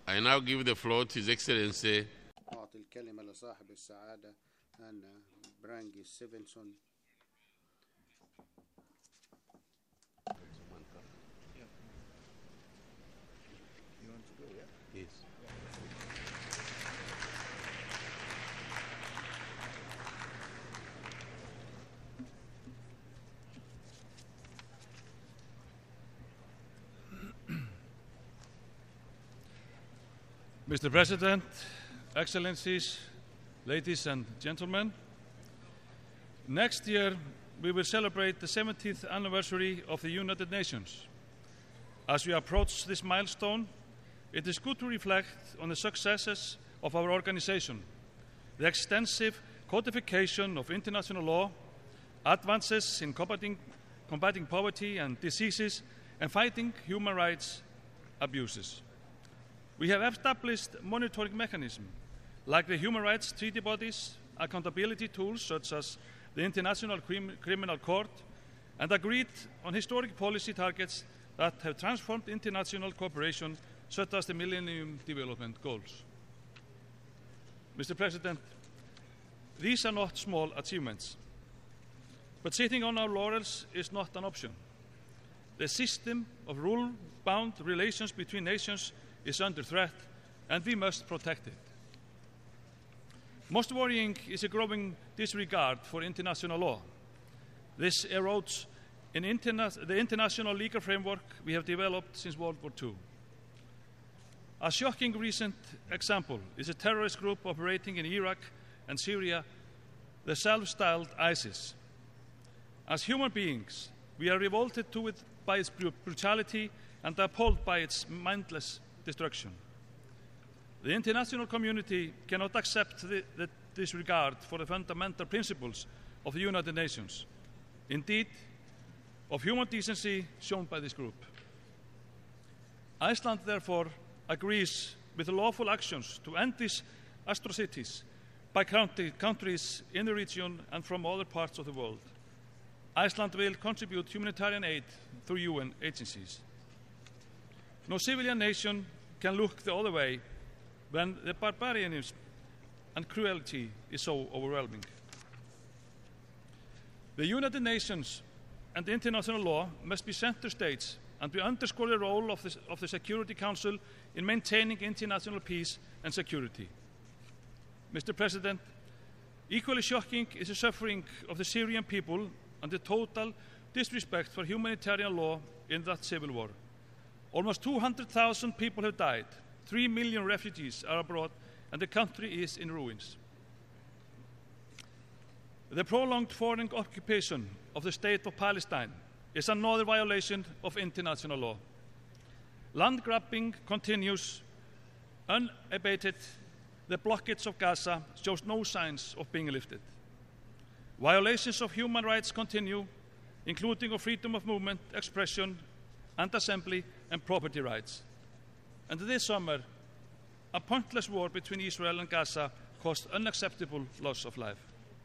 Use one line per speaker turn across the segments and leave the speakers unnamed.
I now give the floor to His Excellency
أعطي الكلمة لصاحب السعادة أنا برانجي ستيفنسون.
Mr. President, Excellencies, ladies and gentlemen, next year we will celebrate the 70th anniversary of the United Nations. As we approach this milestone, it is good to reflect on the successes of our organization, the extensive codification of international law, advances in combating poverty and diseases, and fighting human rights abuses. We have established monitoring mechanisms like the human rights treaty bodies, accountability tools such as the International Criminal Court, and agreed on historic policy targets that have transformed international cooperation, such as the Millennium Development Goals. Mr. President, these are not small achievements, but sitting on our laurels is not an option. The system of rule-bound relations between nations is under threat, and we must protect it. Most worrying is a growing disregard for international law. This erodes the international legal framework we have developed since World War II. A shocking recent example is a terrorist group operating in Iraq and Syria, the self-styled ISIS. As human beings, we are revolted by its brutality and appalled by its mindless destruction. The international community cannot accept the disregard for the fundamental principles of the United Nations, indeed, of human decency shown by this group. Iceland, therefore, agrees with the lawful actions to end these atrocities by countries in the region and from other parts of the world. Iceland will contribute humanitarian aid through UN agencies. No civilian nation can look the other way when the barbarianism and cruelty is so overwhelming. The United Nations and international law must be center stage, and we underscore the role of the Security Council in maintaining international peace and security. Mr. President, equally shocking is the suffering of the Syrian people and the total disrespect for humanitarian law in that civil war. Almost 200,000 people have died, 3 million refugees are abroad, and the country is in ruins. The prolonged foreign occupation of the state of Palestine is another violation of international law. Land grabbing continues unabated. The blockage of Gaza shows no signs of being lifted. Violations of human rights continue, including of freedom of movement, expression, and assembly, and property rights. And this summer, a pointless war between Israel and Gaza caused unacceptable loss of life.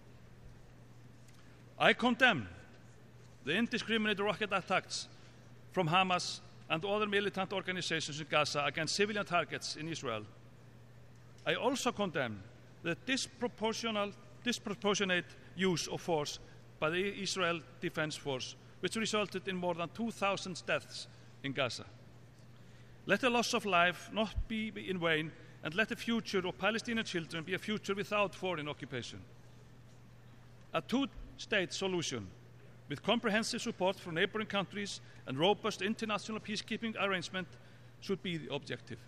I condemn the indiscriminate rocket attacks from Hamas and other militant organizations in Gaza against civilian targets in Israel. I also condemn the disproportionate use of force by the Israel Defense Force, which resulted in more than 2,000 deaths in Gaza. Let the loss of life not be in vain, and let the future of Palestinian children be a future without foreign occupation. A two-state solution with comprehensive support from neighboring countries and robust international peacekeeping arrangement should be the objective.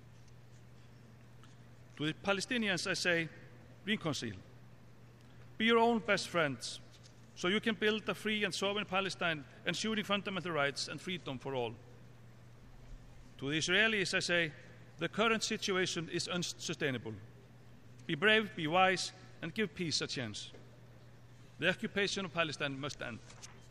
To the Palestinians, I say, reconcile. Be your own best friends, so you can build a free and sovereign Palestine, ensuring fundamental rights and freedom for all. To the Israelis, I say, the current situation is unsustainable. Be brave, be wise, and give peace a chance. The occupation of Palestine must end.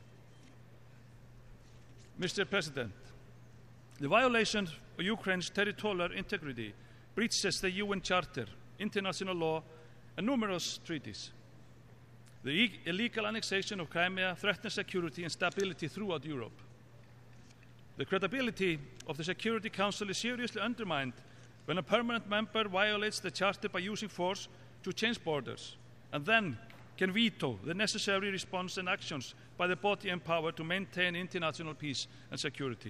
Mr. President, the violation of Ukraine's territorial integrity breaches the UN Charter, international law, and numerous treaties. The illegal annexation of Crimea threatens security and stability throughout Europe. The credibility of the Security Council is seriously undermined when a permanent member violates the Charter by using force to change borders, and then can veto the necessary response and actions by the body empowered to maintain international peace and security.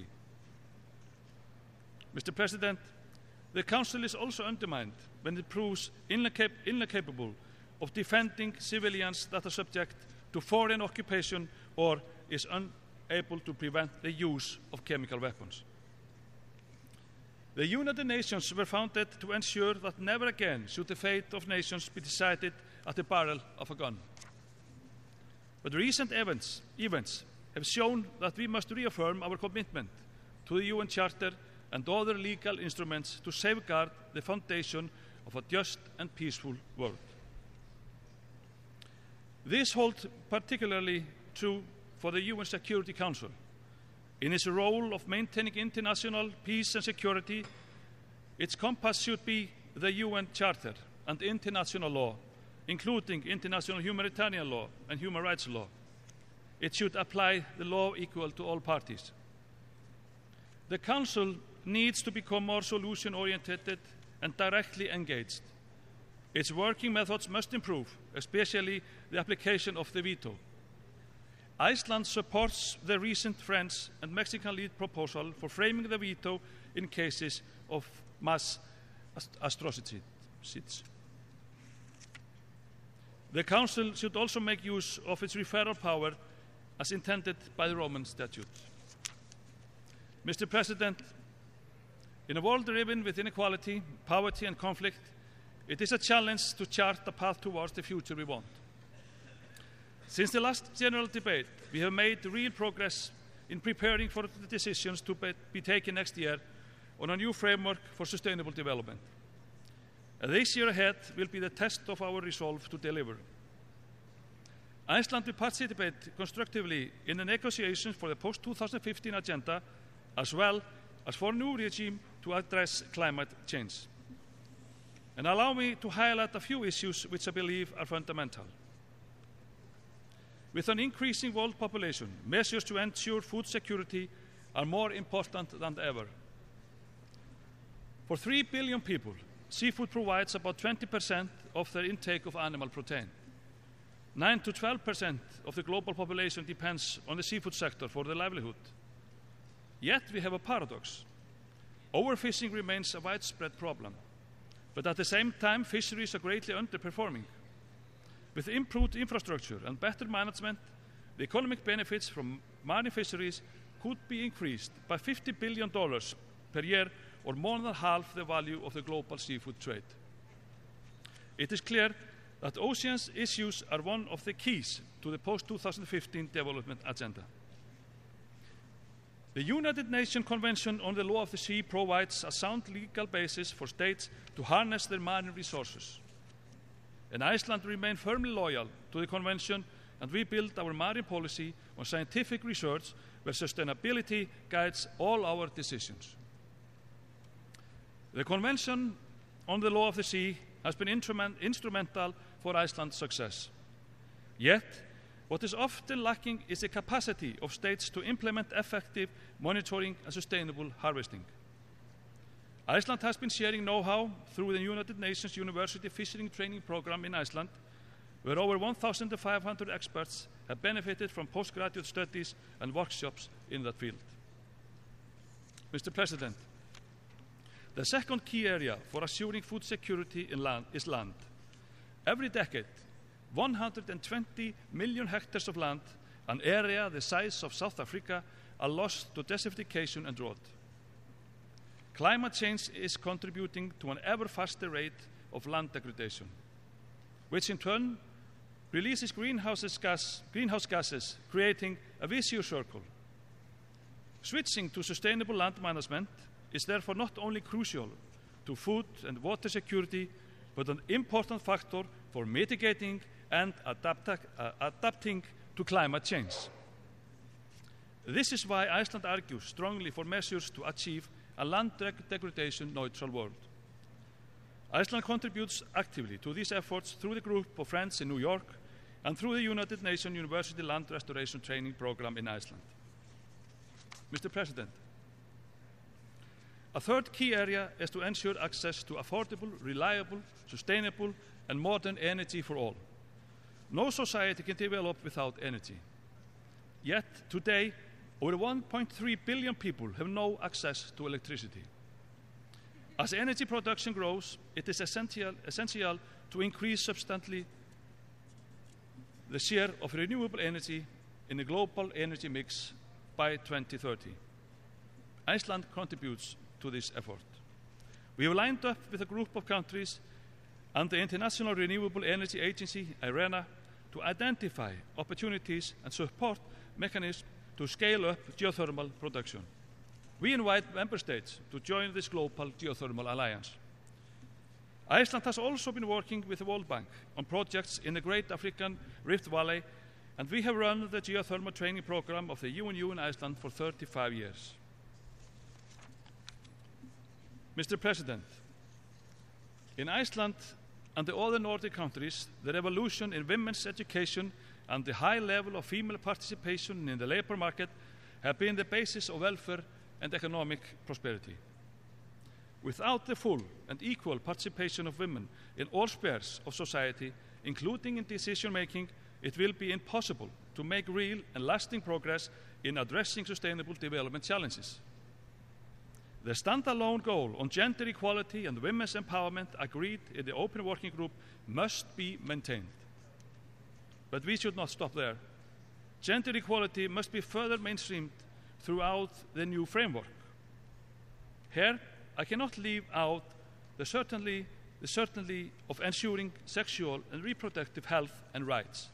Mr. President, the Council is also undermined when it proves incapable of defending civilians that are subject to foreign occupation or is unable to prevent the use of chemical weapons. The United Nations were founded to ensure that never again should the fate of nations be decided at the barrel of a gun. But recent events have shown that we must reaffirm our commitment to the UN Charter and other legal instruments to safeguard the foundation of a just and peaceful world. This holds particularly true for the UN Security Council. In its role of maintaining international peace and security, its compass should be the UN Charter and international law, including international humanitarian law and human rights law. It should apply the law equal to all parties. The Council needs to become more solution-oriented and directly engaged. Its working methods must improve, especially the application of the veto. Iceland supports the recent French and Mexican-led proposal for framing the veto in cases of mass atrocities. The Council should also make use of its referral power as intended by the Roman Statute. Mr. President, in a world riven with inequality, poverty and conflict, it is a challenge to chart the path towards the future we want. Since the last general debate, we have made real progress in preparing for the decisions to be taken next year on a new framework for sustainable development. This year ahead will be the test of our resolve to deliver. Iceland will participate constructively in the negotiations for the post-2015 agenda, as well as for a new regime to address climate change. And allow me to highlight a few issues which I believe are fundamental. With an increasing world population, measures to ensure food security are more important than ever. For 3 billion people, seafood provides about 20% of their intake of animal protein. 9 to 12% of the global population depends on the seafood sector for their livelihood. Yet we have a paradox. Overfishing remains a widespread problem, but at the same time, fisheries are greatly underperforming. With improved infrastructure and better management, the economic benefits from marine fisheries could be increased by $50 billion per year, or more than half the value of the global seafood trade. It is clear that oceans issues are one of the keys to the post-2015 development agenda. The United Nations Convention on the Law of the Sea provides a sound legal basis for states to harness their marine resources. And Iceland remains firmly loyal to the Convention, and we build our marine policy on scientific research where sustainability guides all our decisions. The Convention on the Law of the Sea has been instrumental for Iceland's success. Yet, what is often lacking is the capacity of states to implement effective monitoring and sustainable harvesting. Iceland has been sharing know-how through the United Nations University Fishing Training Program in Iceland, where over 1,500 experts have benefited from postgraduate studies and workshops in that field. Mr. President, the second key area for assuring food security is land. Every decade, 120 million hectares of land, an area the size of South Africa, are lost to desertification and drought. Climate change is contributing to an ever faster rate of land degradation, which in turn releases greenhouse gases, creating a vicious circle. Switching to sustainable land management is therefore not only crucial to food and water security, but an important factor for mitigating and adapting to climate change. This is why Iceland argues strongly for measures to achieve a land degradation neutral world. Iceland contributes actively to these efforts through the group of friends in New York and through the United Nations University Land Restoration Training Program in Iceland. Mr. President, A third key area is to ensure access to affordable, reliable, sustainable, and modern energy for all. No society can develop without energy. Yet, today, over 1.3 billion people have no access to electricity. As energy production grows, it is essential to increase substantially the share of renewable energy in the global energy mix by 2030. Iceland contributes to this effort. We have lined up with a group of countries and the International Renewable Energy Agency, IRENA, to identify opportunities and support mechanisms to scale up geothermal production. We invite member states to join this global geothermal alliance. Iceland has also been working with the World Bank on projects in the Great African Rift Valley, and we have run the geothermal training program of the UNU in Iceland for 35 years. Mr. President, in Iceland and the other Nordic countries, the revolution in women's education and the high level of female participation in the labor market have been the basis of welfare and economic prosperity. Without the full and equal participation of women in all spheres of society, including in decision-making, it will be impossible to make real and lasting progress in addressing sustainable development challenges. The standalone goal on gender equality and women's empowerment agreed in the Open Working Group must be maintained. But we should not stop there. Gender equality must be further mainstreamed throughout the new framework. Here, I cannot leave out the certainty of ensuring sexual and reproductive health and rights.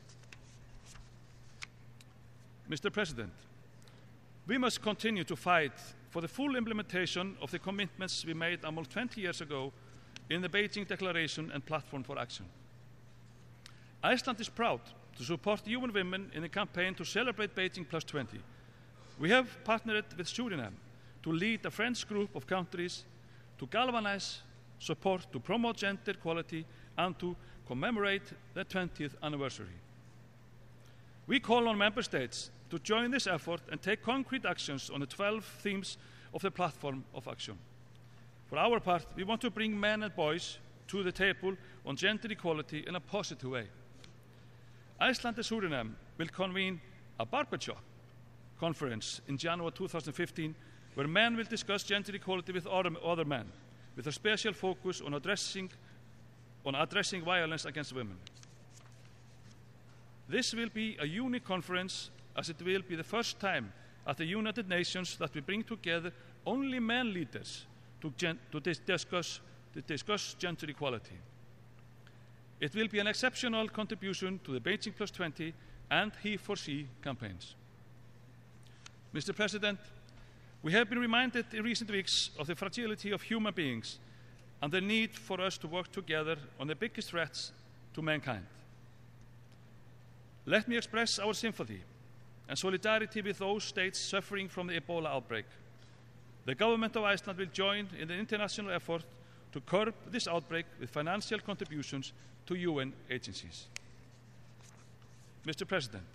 Mr. President, we must continue to fight for the full implementation of the commitments we made almost 20 years ago in the Beijing Declaration and Platform for Action. Iceland is proud to support UN Women in the campaign to celebrate Beijing Plus 20. We have partnered with Suriname to lead a French group of countries to galvanize support to promote gender equality and to commemorate the 20th anniversary. We call on member states to join this effort and take concrete actions on the 12 themes of the Platform of Action. For our part, we want to bring men and boys to the table on gender equality in a positive way. Iceland and Suriname will convene a barbershop conference in January 2015 where men will discuss gender equality with other men, with a special focus on addressing violence against women. This will be a unique conference, as it will be the first time at the United Nations that we bring together only men leaders to discuss gender equality. It will be an exceptional contribution to the Beijing Plus 20 and He4She campaigns. Mr. President, we have been reminded in recent weeks of the fragility of human beings and the need for us to work together on the biggest threats to mankind. Let me express our sympathy and solidarity with those states suffering from the Ebola outbreak. The government of Iceland will join in the international effort to curb this outbreak with financial contributions to UN agencies. Mr. President,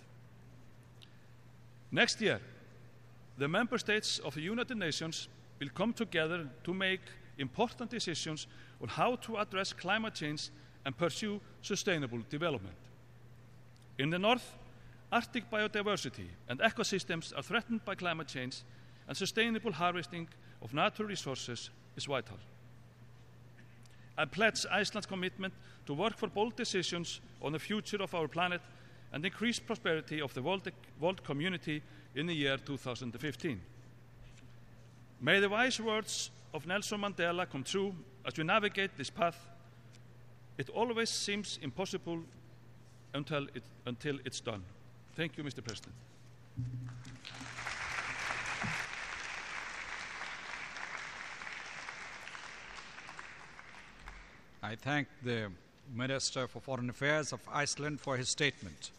next year, the member states of the United Nations will come together to make important decisions on how to address climate change and pursue sustainable development. In the north, Arctic biodiversity and ecosystems are threatened by climate change, and sustainable harvesting of natural resources is vital. I pledge Iceland's commitment to work for bold decisions on the future of our planet and increased prosperity of the world community in the year 2015. May the wise words of Nelson Mandela come true as we navigate this path. It always seems impossible until it's done. Thank you, Mr. President.
I thank the Minister for Foreign Affairs of Iceland for his statement.